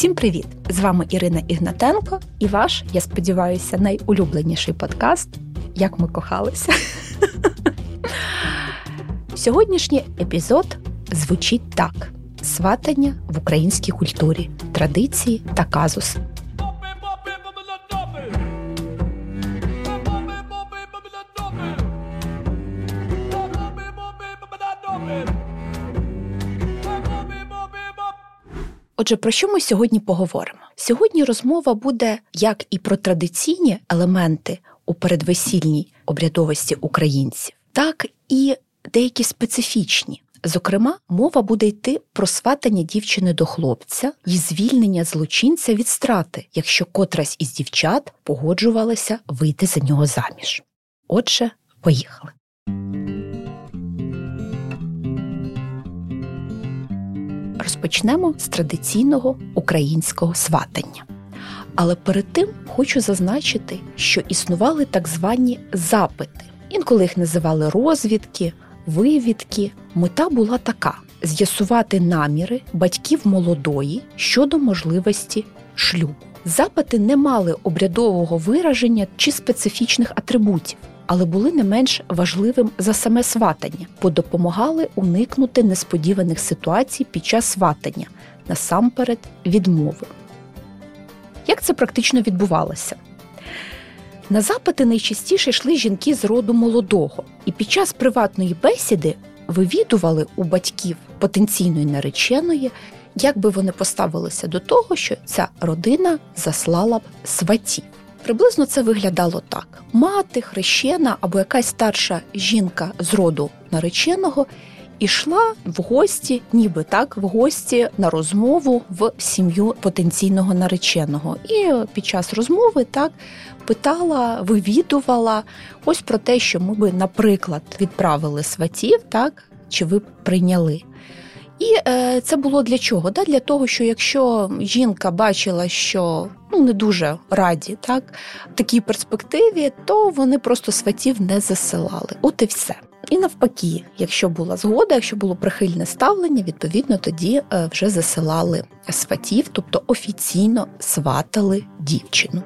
Всім привіт! З вами Ірина Ігнатенко і ваш, я сподіваюся, найулюбленіший подкаст «Як ми кохалися». Сьогоднішній епізод звучить так. Сватання в українській культурі, традиції та казуси. Отже, про що ми сьогодні поговоримо? Сьогодні розмова буде як і про традиційні елементи у передвесільній обрядовості українців, так і деякі специфічні. Зокрема, мова буде йти про сватання дівчини до хлопця і звільнення злочинця від страти, якщо котрась із дівчат погоджувалася вийти за нього заміж. Отже, поїхали. Розпочнемо з традиційного українського сватання. Але перед тим хочу зазначити, що існували так звані запити. Інколи їх називали розвідки, вивідки. Мета була така – з'ясувати наміри батьків молодої щодо можливості шлюбу. Запити не мали обрядового вираження чи специфічних атрибутів, але були не менш важливим за саме сватання, бо допомагали уникнути несподіваних ситуацій під час сватання, насамперед відмови. Як це практично відбувалося? На запити найчастіше йшли жінки з роду молодого, і під час приватної бесіди вивідували у батьків потенційної нареченої, як би вони поставилися до того, що ця родина заслала б сватів. Приблизно це виглядало так. Мати, хрещена або якась старша жінка з роду нареченого ішла в гості, ніби так, в гості на розмову в сім'ю потенційного нареченого. І під час розмови так питала, вивідувала ось про те, що ми би, наприклад, відправили сватів, так, чи ви б прийняли. І це було для чого? Для того, що якщо жінка бачила, що не дуже раді так, такій перспективі, то вони просто сватів не засилали. От і все. І навпаки, якщо була згода, якщо було прихильне ставлення, відповідно, тоді вже засилали сватів, тобто офіційно сватали дівчину.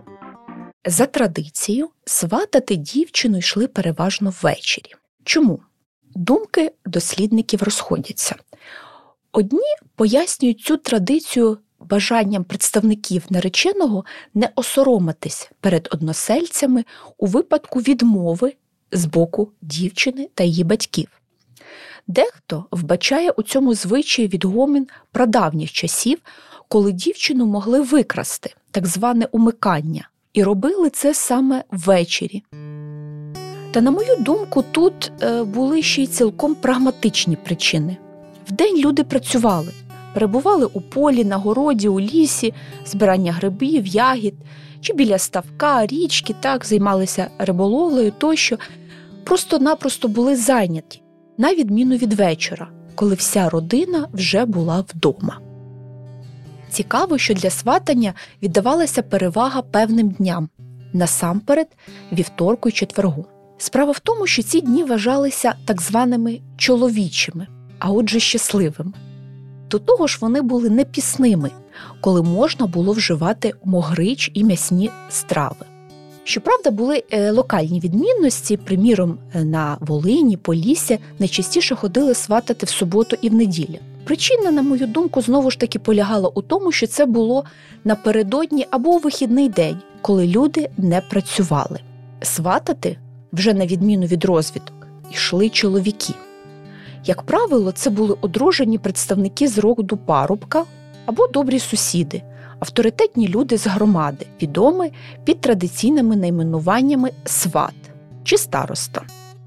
За традицією, сватати дівчину йшли переважно ввечері. Чому? Думки дослідників розходяться. Одні пояснюють цю традицію бажанням представників нареченого не осоромитись перед односельцями у випадку відмови з боку дівчини та її батьків. Дехто вбачає у цьому звичаї відгомін прадавніх часів, коли дівчину могли викрасти, так зване умикання, і робили це саме ввечері. Та, на мою думку, тут були ще й цілком прагматичні причини. Вдень люди працювали, перебували у полі, на городі, у лісі, збирання грибів, ягід, чи біля ставка, річки, так, займалися риболовлею тощо. Просто-напросто були зайняті, на відміну від вечора, коли вся родина вже була вдома. Цікаво, що для сватання віддавалася перевага певним дням, насамперед вівторку і четвергу. Справа в тому, що ці дні вважалися так званими чоловічими, а отже щасливими. До того ж вони були непісними, коли можна було вживати могрич і м'ясні страви. Щоправда, були локальні відмінності, приміром, на Волині, Полісся найчастіше ходили сватати в суботу і в неділю. Причина, на мою думку, знову ж таки полягала у тому, що це було напередодні або у вихідний день, коли люди не працювали. Сватати, вже на відміну від розвідок, йшли чоловіки. Як правило, це були одружені представники з роду парубка або добрі сусіди, авторитетні люди з громади, відомі під традиційними найменуваннями сват чи староста.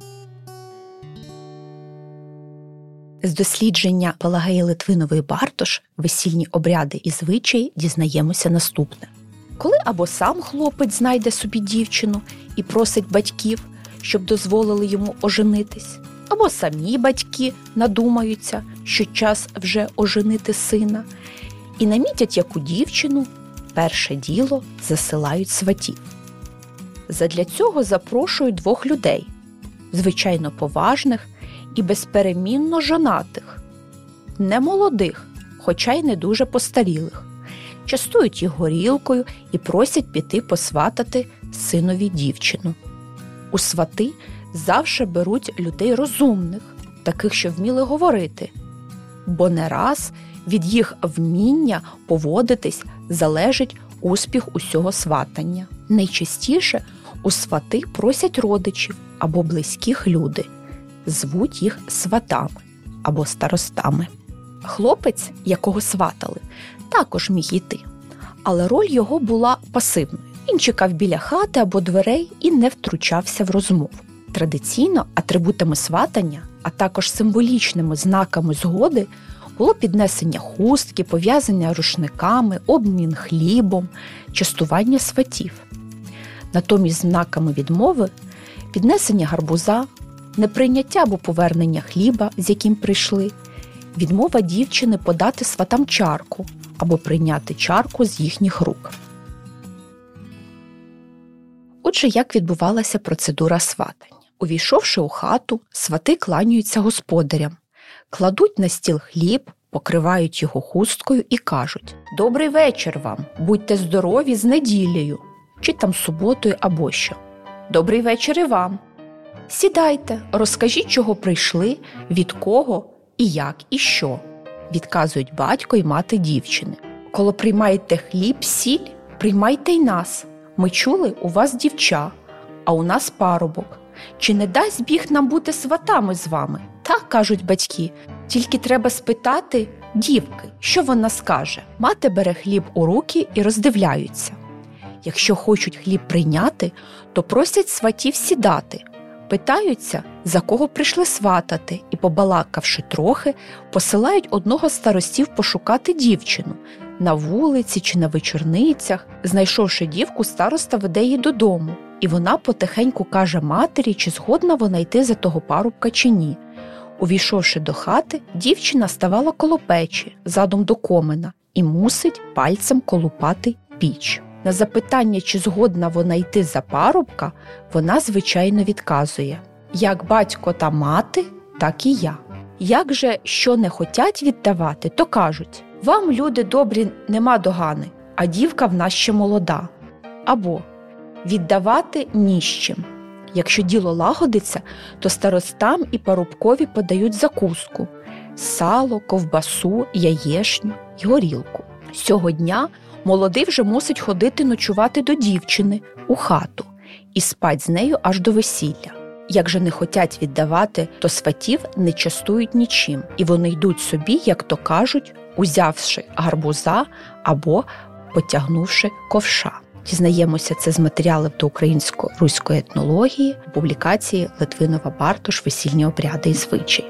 З дослідження Пелагеї Литвинової-Бартош «Весільні обряди і звичаї» дізнаємося наступне. Коли або сам хлопець знайде собі дівчину і просить батьків, щоб дозволили йому оженитись, або самі батьки надумаються, що час вже оженити сина, і намітять яку дівчину, перше діло засилають сватів. Задля цього запрошують двох людей, звичайно поважних і безперемінно жонатих, не молодих, хоча й не дуже постарілих, частують їх горілкою і просять піти посватати синові дівчину. У свати завжди беруть людей розумних, таких, що вміли говорити, бо не раз від їх вміння поводитись залежить успіх усього сватання. Найчастіше у свати просять родичів або близьких люди, звуть їх сватами або старостами. Хлопець, якого сватали, також міг йти, але роль його була пасивною. Він чекав біля хати або дверей і не втручався в розмову. Традиційно атрибутами сватання, а також символічними знаками згоди було піднесення хустки, пов'язання рушниками, обмін хлібом, частування сватів. Натомість знаками відмови – піднесення гарбуза, неприйняття або повернення хліба, з яким прийшли, відмова дівчини подати сватам чарку або прийняти чарку з їхніх рук. Отже, як відбувалася процедура сватання? Увійшовши у хату, свати кланяються господарям, кладуть на стіл хліб, покривають його хусткою і кажуть: «Добрий вечір вам, будьте здорові з неділею», чи там суботою або що. «Добрий вечір і вам. Сідайте, розкажіть, чого прийшли, від кого і як і що», відказують батько і мати дівчини. «Коли приймаєте хліб, сіль, приймайте й нас. Ми чули, у вас дівча, а у нас парубок. Чи не дасть Біг нам бути сватами з вами?» «Так», – кажуть батьки, – «тільки треба спитати дівки, що вона скаже». Мати бере хліб у руки і роздивляються. Якщо хочуть хліб прийняти, то просять сватів сідати. Питаються, за кого прийшли сватати, і, побалакавши трохи, посилають одного з старостів пошукати дівчину. На вулиці чи на вечорницях. Знайшовши дівку, староста веде її додому, і вона потихеньку каже матері, чи згодна вона йти за того парубка чи ні. Увійшовши до хати, дівчина ставала коло печі, задом до комина, і мусить пальцем колупати піч. На запитання, чи згодна вона йти за парубка, вона, звичайно, відказує: «Як батько та мати, так і я». Як же що не хотять віддавати, то кажуть: «Вам, люди добрі, нема догани, а дівка в нас ще молода». Або «Віддавати ні з чим». Якщо діло лагодиться, то старостам і парубкові подають закуску – сало, ковбасу, яєшню й горілку. З цього дня молодий вже мусить ходити ночувати до дівчини у хату і спать з нею аж до весілля. Як же не хотять віддавати, то сватів не частують нічим, і вони йдуть собі, як то кажуть, узявши гарбуза або потягнувши ковша. Дізнаємося це з матеріалів до українсько-руської етнології, публікації Литвинова-Бартош «Весільні обряди і звичаї».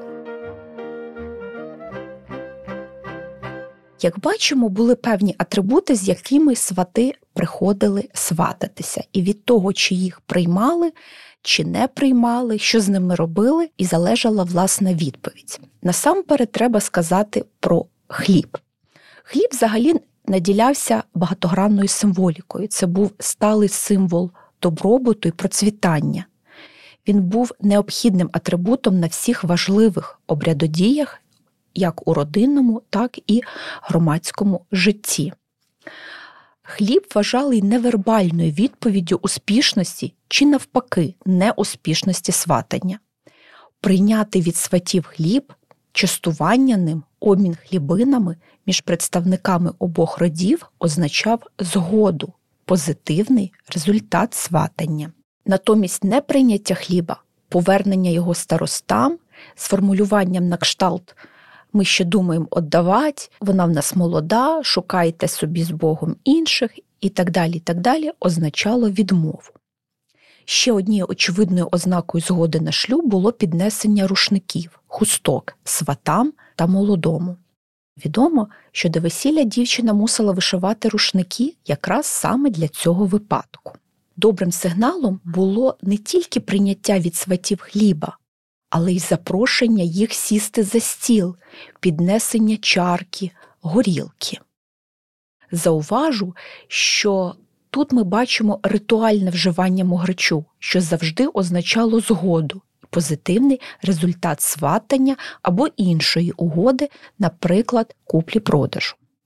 Як бачимо, були певні атрибути, з якими свати приходили свататися. І від того, чи їх приймали, чи не приймали, що з ними робили, і залежала власна відповідь. Насамперед треба сказати про хліб. Хліб взагалі наділявся багатогранною символікою. Це був сталий символ добробуту і процвітання. Він був необхідним атрибутом на всіх важливих обрядодіях, як у родинному, так і громадському житті. Хліб вважали невербальною відповіддю успішності чи, навпаки, неуспішності сватання. Прийняти від сватів хліб, частування ним, обмін хлібинами між представниками обох родів означав згоду, позитивний результат сватання. Натомість неприйняття хліба, повернення його старостам з формулюванням на кшталт «ми ще думаємо віддавати», «вона в нас молода», «шукайте собі з Богом інших» і так далі, означало відмову. Ще однією очевидною ознакою згоди на шлюб було піднесення рушників, хусток сватам та молодому. Відомо, що до весілля дівчина мусила вишивати рушники якраз саме для цього випадку. Добрим сигналом було не тільки прийняття від сватів хліба, але й запрошення їх сісти за стіл, піднесення чарки, горілки. Зауважу, що тут ми бачимо ритуальне вживання могричу, що завжди означало згоду, позитивний результат сватання або іншої угоди, наприклад, куплі-продажу.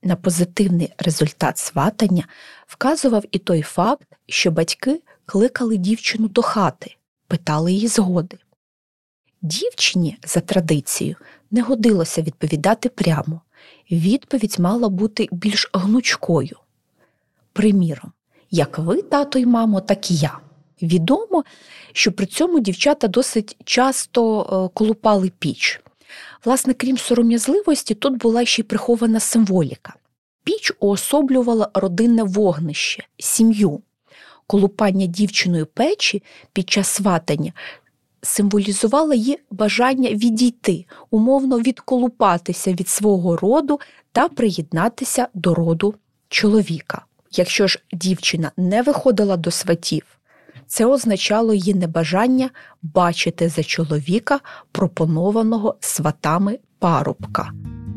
На позитивний результат сватання вказував і той факт, що батьки кликали дівчину до хати, питали її згоди. Дівчині, за традицією, не годилося відповідати прямо. Відповідь мала бути більш гнучкою. Приміром, як ви, тато й мамо, так і я. Відомо, що при цьому дівчата досить часто колупали піч. Власне, крім сором'язливості, тут була ще й прихована символіка. Піч уособлювала родинне вогнище, сім'ю. Колупання дівчиною печі під час сватання символізувало її бажання відійти, умовно відколупатися від свого роду та приєднатися до роду чоловіка. Якщо ж дівчина не виходила до сватів, це означало її небажання бачити за чоловіка пропонованого сватами парубка.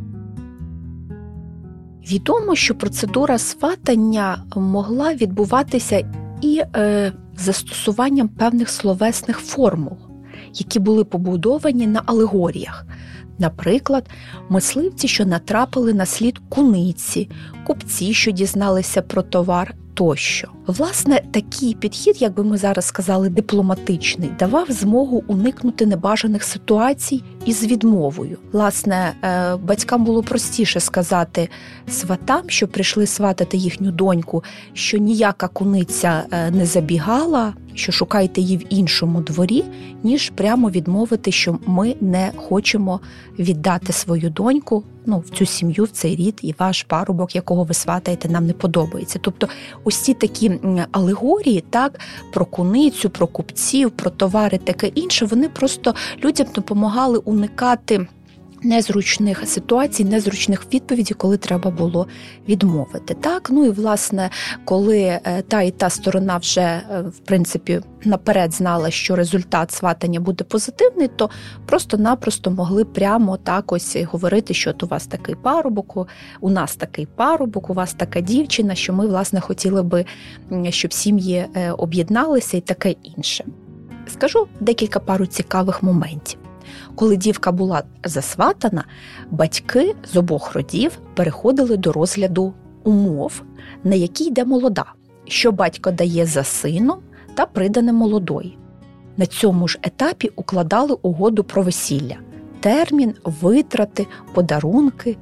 Відомо, що процедура сватання могла відбуватися і застосуванням певних словесних формул, які були побудовані на алегоріях. Наприклад, мисливці, що натрапили на слід куниці, купці, що дізналися про товар, тощо. Власне, такий підхід, як би ми зараз сказали, дипломатичний, давав змогу уникнути небажаних ситуацій із відмовою. Власне, батькам було простіше сказати сватам, що прийшли сватати їхню доньку, що ніяка куниця не забігала, що шукайте її в іншому дворі, ніж прямо відмовити, що ми не хочемо віддати свою доньку в цю сім'ю, в цей рід, і ваш парубок, якого ви сватаєте, нам не подобається. Тобто ось ці такі алегорії, так, про куницю, про купців, про товари, таке інше, вони просто людям допомагали уникати незручних ситуацій, незручних відповідей, коли треба було відмовити. Так? І, власне, коли та і та сторона вже, в принципі, наперед знала, що результат сватання буде позитивний, то просто-напросто могли прямо так ось говорити, що от у вас такий парубок, у нас такий парубок, у вас така дівчина, що ми, власне, хотіли би, щоб сім'ї об'єдналися і таке інше. Скажу декілька пару цікавих моментів. Коли дівка була засватана, батьки з обох родів переходили до розгляду умов, на які йде молода, що батько дає за сином та придане молодої. На цьому ж етапі укладали угоду про весілля – термін, витрати, подарунки.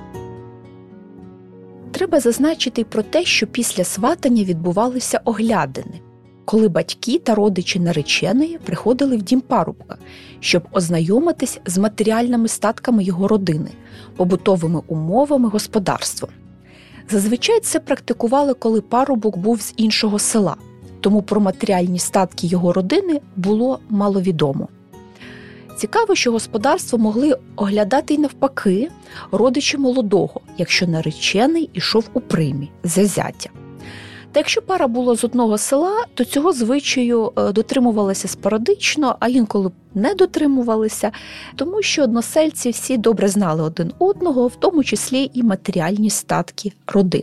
Треба зазначити й про те, що після сватання відбувалися оглядини, коли батьки та родичі нареченої приходили в дім парубка, щоб ознайомитись з матеріальними статками його родини, побутовими умовами, господарством. Зазвичай це практикували, коли парубок був з іншого села, тому про матеріальні статки його родини було маловідомо. Цікаво, що господарство могли оглядати й навпаки родичі молодого, якщо наречений ішов у приймі за зятя. Та якщо пара була з одного села, то цього звичаю дотримувалися спорадично, а інколи не дотримувалися, тому що односельці всі добре знали один одного, в тому числі і матеріальні статки родин.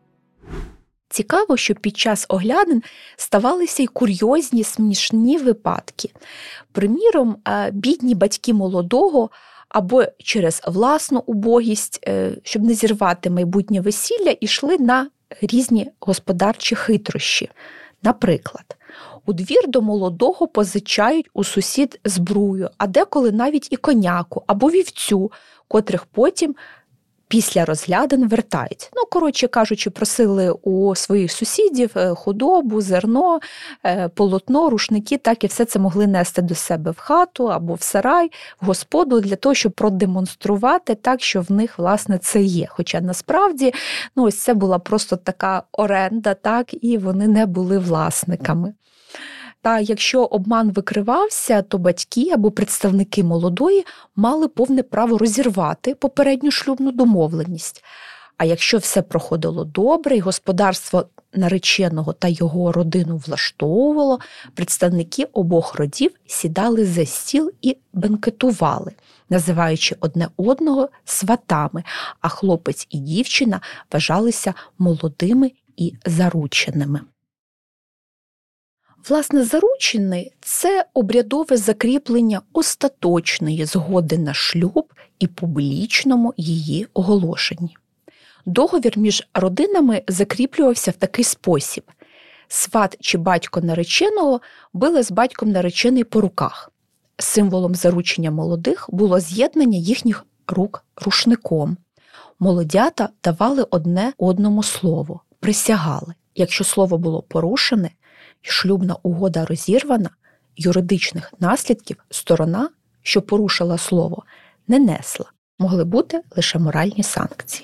Цікаво, що під час оглядин ставалися й курйозні, смішні випадки. Приміром, бідні батьки молодого або через власну убогість, щоб не зірвати майбутнє весілля, ішли на різні господарчі хитрощі. Наприклад, у двір до молодого позичають у сусід збрую, а деколи навіть і коняку або вівцю, котрих потім після розглядин вертають. Коротше кажучи, просили у своїх сусідів худобу, зерно, полотно, рушники, так і все це могли нести до себе в хату або в сарай, в господу, для того, щоб продемонструвати так, що в них, власне, це є. Хоча насправді, ось це була просто така оренда, так, і вони не були власниками. Та якщо обман викривався, то батьки або представники молодої мали повне право розірвати попередню шлюбну домовленість. А якщо все проходило добре і господарство нареченого та його родину влаштовувало, представники обох родів сідали за стіл і бенкетували, називаючи одне одного сватами, а хлопець і дівчина вважалися молодими і зарученими. Власне, заручини – це обрядове закріплення остаточної згоди на шлюб і публічному її оголошенні. Договір між родинами закріплювався в такий спосіб. Сват чи батько нареченого били з батьком наречений по руках. Символом заручення молодих було з'єднання їхніх рук рушником. Молодята давали одне одному слово, присягали. Якщо слово було порушене і шлюбна угода розірвана, юридичних наслідків сторона, що порушила слово, не несла. Могли бути лише моральні санкції.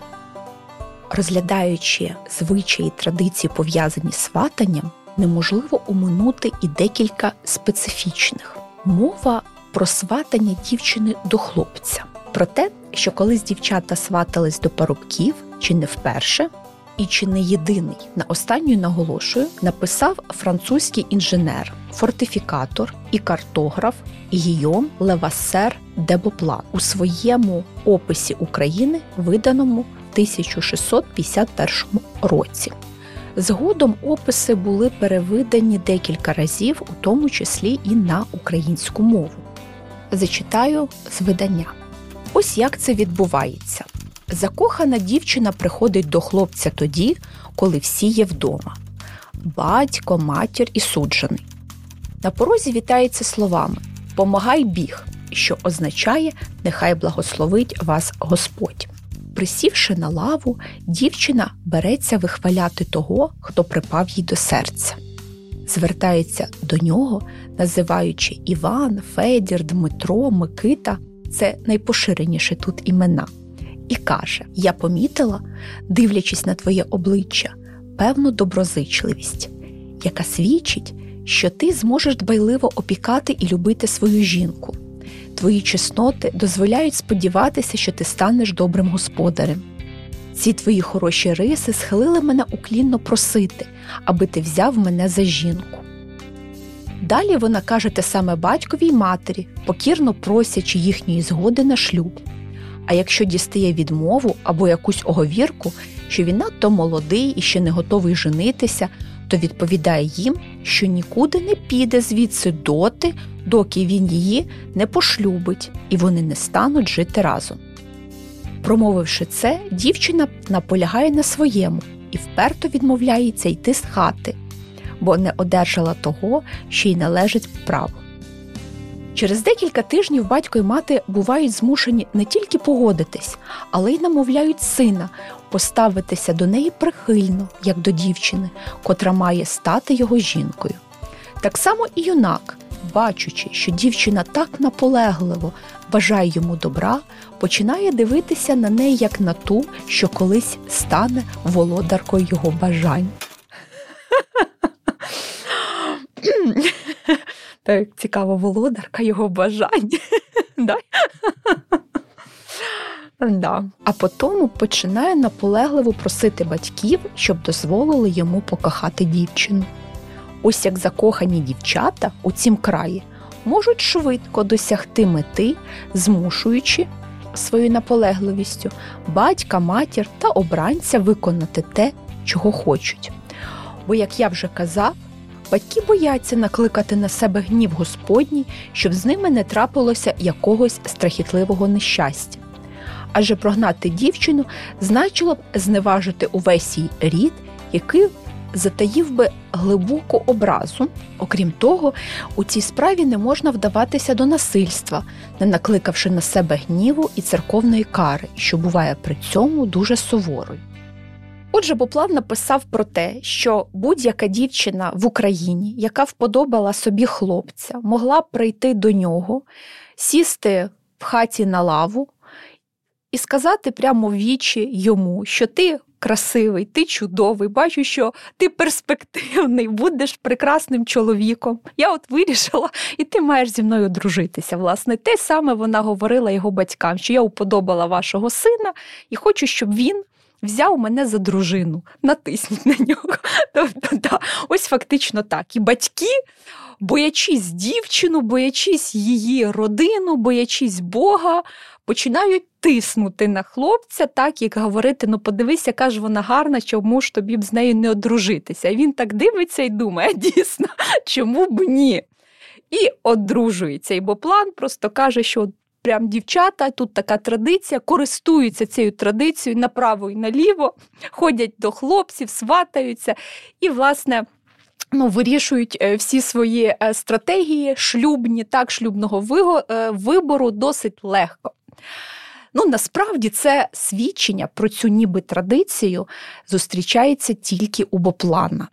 Розглядаючи звичаї і традиції, пов'язані з сватанням, неможливо оминути і декілька специфічних. Мова про сватання дівчини до хлопця. Про те, що колись дівчата сватались до парубків, чи не вперше, і чи не єдиний, на останню наголошую, написав французький інженер, фортифікатор і картограф Гійом Левассер де Боплан у своєму описі України, виданому в 1651 році. Згодом описи були перевидані декілька разів, у тому числі і на українську мову. Зачитаю з видання. Ось як це відбувається. Закохана дівчина приходить до хлопця тоді, коли всі є вдома. Батько, матір і суджений. На порозі вітається словами «Помагай біг», що означає «Нехай благословить вас Господь». Присівши на лаву, дівчина береться вихваляти того, хто припав їй до серця. Звертається до нього, називаючи Іван, Федір, Дмитро, Микита – це найпоширеніші тут імена. І каже: «Я помітила, дивлячись на твоє обличчя, певну доброзичливість, яка свідчить, що ти зможеш дбайливо опікати і любити свою жінку. Твої чесноти дозволяють сподіватися, що ти станеш добрим господарем. Ці твої хороші риси схилили мене уклінно просити, аби ти взяв мене за жінку». Далі вона каже те саме батькові й матері, покірно просячи їхньої згоди на шлюб. А якщо дістає відмову або якусь оговірку, що він надто молодий і ще не готовий женитися, то відповідає їм, що нікуди не піде звідси доти, доки він її не пошлюбить, і вони не стануть жити разом. Промовивши це, дівчина наполягає на своєму і вперто відмовляється йти з хати, бо не одержала того, що їй належить по праву. Через декілька тижнів батько і мати бувають змушені не тільки погодитись, але й намовляють сина поставитися до неї прихильно, як до дівчини, котра має стати його жінкою. Так само і юнак, бачучи, що дівчина так наполегливо бажає йому добра, починає дивитися на неї як на ту, що колись стане володаркою його бажань. Так цікаво, володарка його бажань. Да. А потім починає наполегливо просити батьків, щоб дозволили йому покохати дівчину. Ось як закохані дівчата у цім краї можуть швидко досягти мети, змушуючи своєю наполегливістю батька, матір та обранця виконати те, чого хочуть. Бо, як я вже казав, батьки бояться накликати на себе гнів Господній, щоб з ними не трапилося якогось страхітливого нещастя. Адже прогнати дівчину значило б зневажити увесь її рід, який затаїв би глибоку образу. Окрім того, у цій справі не можна вдаватися до насильства, не накликавши на себе гніву і церковної кари, що буває при цьому дуже суворою. Отже, Боплан написав про те, що будь-яка дівчина в Україні, яка вподобала собі хлопця, могла б прийти до нього, сісти в хаті на лаву і сказати прямо в вічі йому, що ти красивий, ти чудовий, бачу, що ти перспективний, будеш прекрасним чоловіком. Я от вирішила, і ти маєш зі мною одружитися. Власне, те саме вона говорила його батькам, що я уподобала вашого сина і хочу, щоб він взяв мене за дружину, натисніть на нього. Тобто, ось фактично так. І батьки, боячись дівчину, боячись її родину, боячись Бога, починають тиснути на хлопця, так, як говорити, ну подивись, яка ж вона гарна, чому ж тобі б з нею не одружитися. І він так дивиться і думає, дійсно, чому б ні? І одружується. І Боплан просто каже, що прям дівчата, тут така традиція, користуються цією традицією направо і наліво, ходять до хлопців, сватаються і, власне, вирішують всі свої стратегії шлюбні, шлюбного вибору досить легко. Насправді це свідчення про цю ніби традицію зустрічається тільки у Боплана.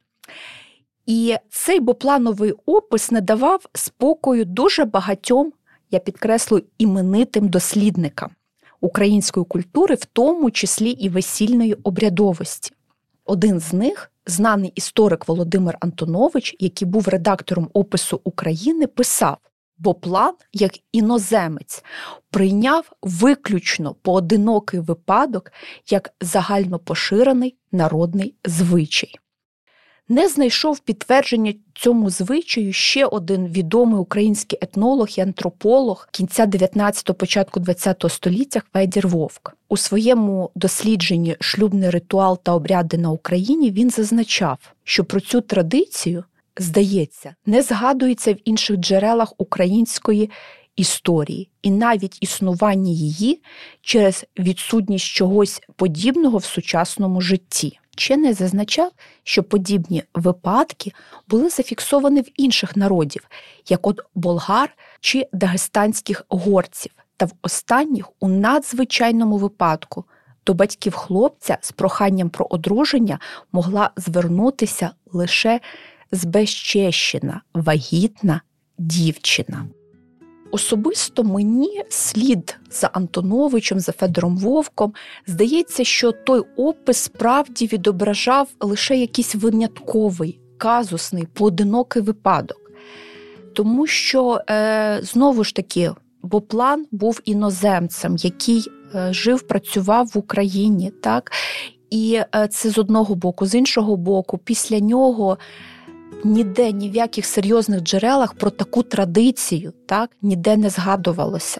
І цей боплановий опис не давав спокою дуже багатьом, я підкреслюю, іменитим дослідникам української культури, в тому числі і весільної обрядовості. Один з них, знаний історик Володимир Антонович, який був редактором опису України, писав: Боплан, як іноземець, прийняв виключно поодинокий випадок як загальнопоширений народний звичай. Не знайшов підтвердження цьому звичаю ще один відомий український етнолог і антрополог кінця 19-го, початку 20-го століття Федір Вовк. У своєму дослідженні «Шлюбний ритуал та обряди на Україні» він зазначав, що про цю традицію, здається, не згадується в інших джерелах української історії, і навіть існування її через відсутність чогось подібного в сучасному житті. Вчений зазначав, що подібні випадки були зафіксовані в інших народів, як от болгар чи дагестанських горців, та в останніх у надзвичайному випадку до батьків хлопця з проханням про одруження могла звернутися лише збезчещена, вагітна дівчина. Особисто мені слід за Антоновичем, за Федором Вовком, здається, що той опис справді відображав лише якийсь винятковий, казусний, поодинокий випадок. Тому що, знову ж таки, Боплан був іноземцем, який жив, працював в Україні, так? І це з одного боку. З іншого боку, після нього ніде, ні в яких серйозних джерелах про таку традицію, так, ніде не згадувалося.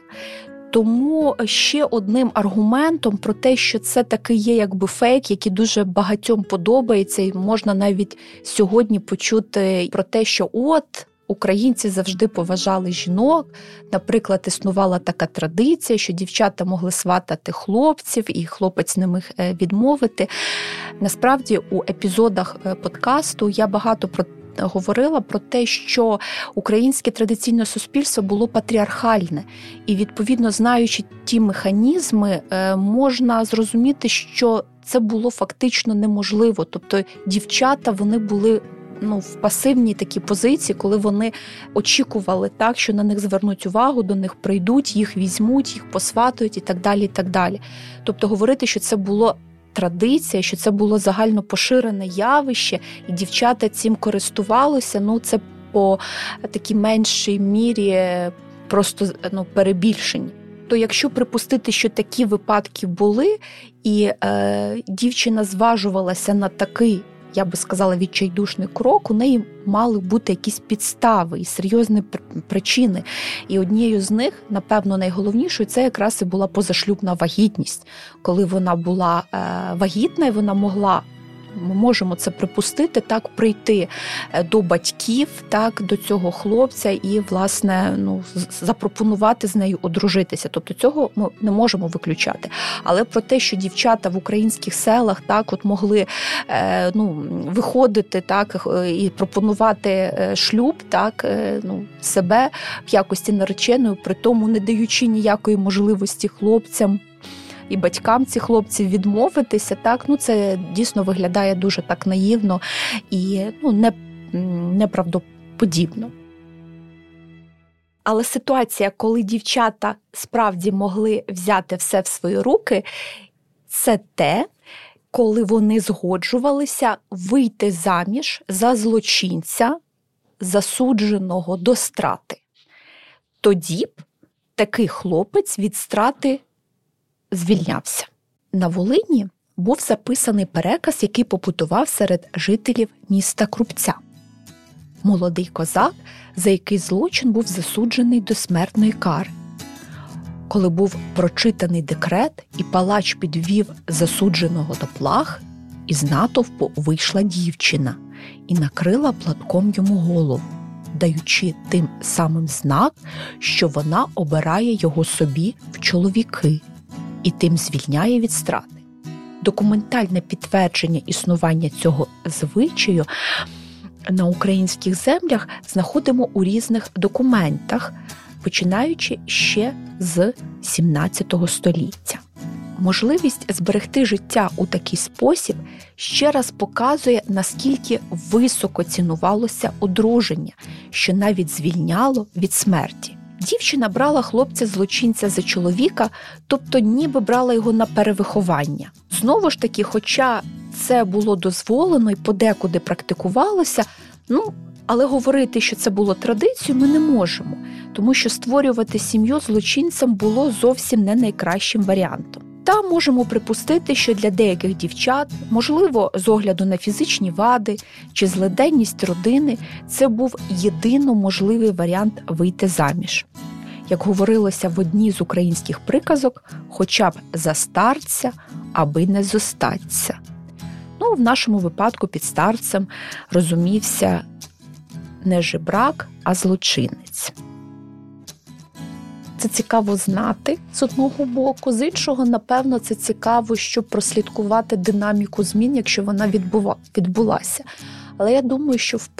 Тому ще одним аргументом про те, що це такий є якби фейк, який дуже багатьом подобається, і можна навіть сьогодні почути про те, що українці завжди поважали жінок. Наприклад, існувала така традиція, що дівчата могли сватати хлопців, і хлопець не міг відмовити. Насправді, у епізодах подкасту я багато говорила про те, що українське традиційне суспільство було патріархальне. І, відповідно, знаючи ті механізми, можна зрозуміти, що це було фактично неможливо. Тобто дівчата, вони були в пасивній такій позиції, коли вони очікували так, що на них звернуть увагу, до них прийдуть, їх візьмуть, їх посватують і так далі, і так далі. Тобто говорити, що це було традиція, що це було загально поширене явище, і дівчата цим користувалися, це по такій меншій мірі просто перебільшення. То якщо припустити, що такі випадки були, і дівчина зважувалася на такий, я би сказала, відчайдушний крок, у неї мали бути якісь підстави і серйозні причини. І однією з них, напевно, найголовнішою, це якраз і була позашлюбна вагітність. Коли вона була вагітна, і вона могла, ми можемо це припустити, так, прийти до батьків, так, до цього хлопця і, власне, запропонувати з нею одружитися. Тобто цього ми не можемо виключати. Але про те, що дівчата в українських селах так могли виходити так і пропонувати шлюб, так, себе в якості нареченої, при тому не даючи ніякої можливості хлопцям і батькам цих хлопців відмовитися, так, це дійсно виглядає дуже так наївно і неправдоподібно. Але ситуація, коли дівчата справді могли взяти все в свої руки, це те, коли вони згоджувалися вийти заміж за злочинця, засудженого до страти. Тоді б такий хлопець від страти звільнявся. На Волині був записаний переказ, який побутував серед жителів міста Крупця. Молодий козак, за який злочин був засуджений до смертної кари. Коли був прочитаний декрет і палач підвів засудженого до плах, із натовпу вийшла дівчина і накрила платком йому голову. даючи тим самим знак, що вона обирає його собі в чоловіки і тим звільняє від страти. Документальне підтвердження існування цього звичаю на українських землях знаходимо у різних документах, починаючи ще з 17 століття. Можливість зберегти життя у такий спосіб ще раз показує, наскільки високо цінувалося одруження, що навіть звільняло від смерті. Дівчина брала хлопця-злочинця за чоловіка, тобто ніби брала його на перевиховання. Знову ж таки, хоча це було дозволено і подекуди практикувалося, але говорити, що це було традицією, ми не можемо, тому що створювати сім'ю злочинцям було зовсім не найкращим варіантом. Та можемо припустити, що для деяких дівчат, можливо, з огляду на фізичні вади чи злиденність родини, це був єдино можливий варіант вийти заміж. Як говорилося в одній з українських приказок, хоча б за старця, аби не зостаться. В нашому випадку під старцем розумівся не жебрак, а злочинець. Це цікаво знати з одного боку, з іншого, напевно, це цікаво, щоб прослідкувати динаміку змін, якщо вона відбулася. Але я думаю, що в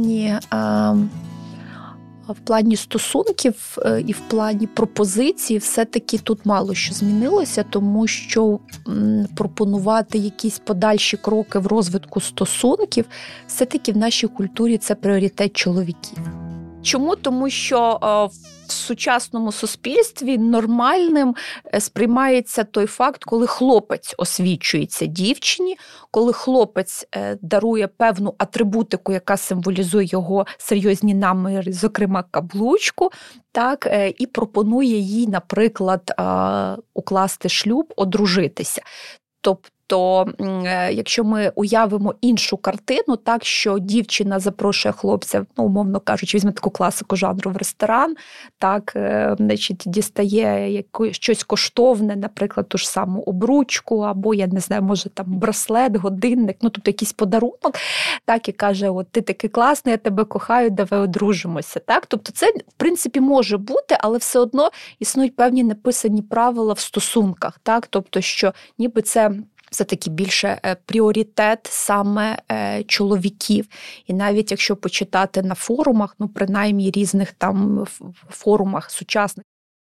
плані стосунків і в плані пропозиції все-таки тут мало що змінилося, тому що пропонувати якісь подальші кроки в розвитку стосунків все-таки в нашій культурі це пріоритет чоловіків. Чому? Тому що в сучасному суспільстві нормальним сприймається той факт, коли хлопець освічується дівчині, коли хлопець дарує певну атрибутику, яка символізує його серйозні наміри, зокрема каблучку, так, і пропонує їй, наприклад, укласти шлюб, одружитися. Тобто, якщо ми уявимо іншу картину, так, що дівчина запрошує хлопця, умовно кажучи, візьме таку класику жанру в ресторан, так, значить, дістає щось коштовне, наприклад, ту ж саму обручку, або, я не знаю, може там браслет, годинник, тобто якийсь подарунок, так, і каже, от ти такий класний, я тебе кохаю, давай одружимося, так. Тобто це, в принципі, може бути, але все одно існують певні неписані правила в стосунках, так, тобто, що ніби це все-таки більше пріоритет саме чоловіків. І навіть якщо почитати на форумах, принаймні різних там форумах сучасних,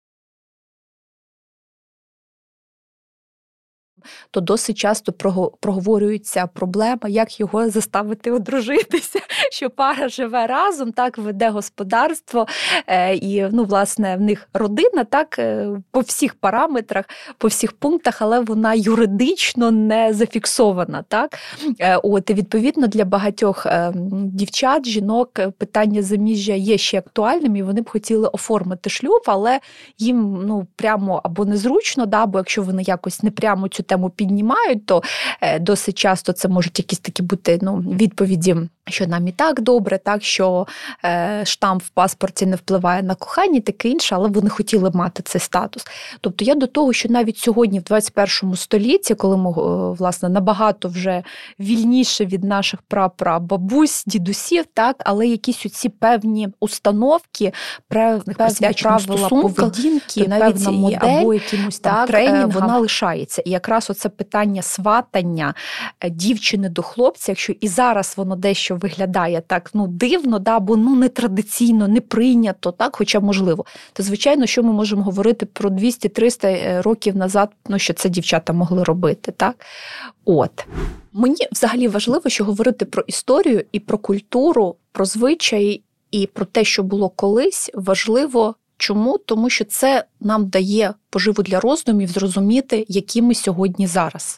то досить часто проговорюється проблема, як його заставити одружитися, що пара живе разом, так, веде господарство, і, власне, в них родина, так, по всіх параметрах, по всіх пунктах, але вона юридично не зафіксована, так. І, відповідно, для багатьох дівчат, жінок питання заміжжя є ще актуальним, і вони б хотіли оформити шлюб, але їм, прямо або незручно, або якщо вони якось не прямо цю тему піднімають, то досить часто це можуть якісь такі бути відповіді, що нам і так добре, так, що штамп в паспорті не впливає на кохання, таке інше, але вони хотіли мати цей статус. Тобто я до того, що навіть сьогодні, в 21 столітті, коли ми, власне, набагато вже вільніше від наших прапрабабусь, дідусів, так, але якісь оці певні установки, певні правила поведінки, певна модель, або якимось там тренінгам, вона лишається. І якраз оце питання сватання дівчини до хлопця, якщо і зараз воно дещо виглядає так, дивно, або нетрадиційно, не прийнято, так, хоча можливо, то, звичайно, що ми можемо говорити про 200-300 років назад, що це дівчата могли робити, так? Мені взагалі важливо, що говорити про історію і про культуру, про звичаї і про те, що було колись, важливо. Чому? Тому що це нам дає поживу для роздумів зрозуміти, які ми сьогодні зараз.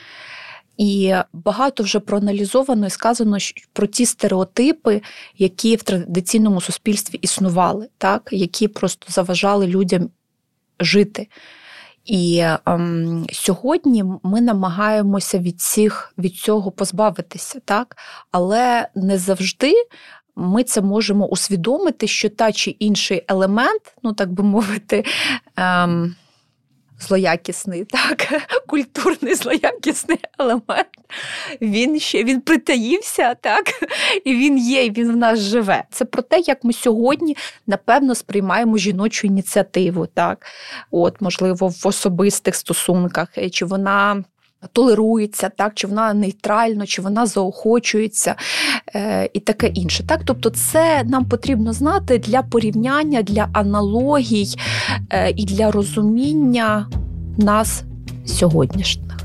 І багато вже проаналізовано і сказано про ті стереотипи, які в традиційному суспільстві існували, так? Які просто заважали людям жити. І сьогодні ми намагаємося від цього позбавитися, так? Але не завжди ми це можемо усвідомити, що та чи інший елемент, так би мовити, злоякісний, так, культурний злоякісний елемент, він притаївся, так, і він є, і він в нас живе. Це про те, як ми сьогодні, напевно, сприймаємо жіночу ініціативу, так, можливо, в особистих стосунках, чи вона толерується, так, чи вона нейтрально, чи вона заохочується і таке інше. Так? Тобто це нам потрібно знати для порівняння, для аналогій і для розуміння нас сьогоднішніх.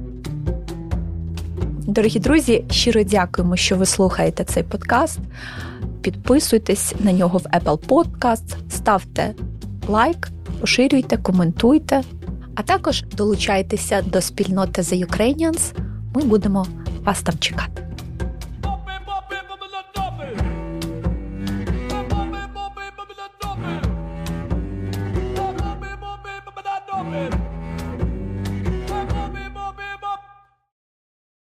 Дорогі друзі, щиро дякуємо, що ви слухаєте цей подкаст. Підписуйтесь на нього в Apple Podcast, ставте лайк, поширюйте, коментуйте. А також долучайтеся до спільноти The Ukrainians. Ми будемо вас там чекати.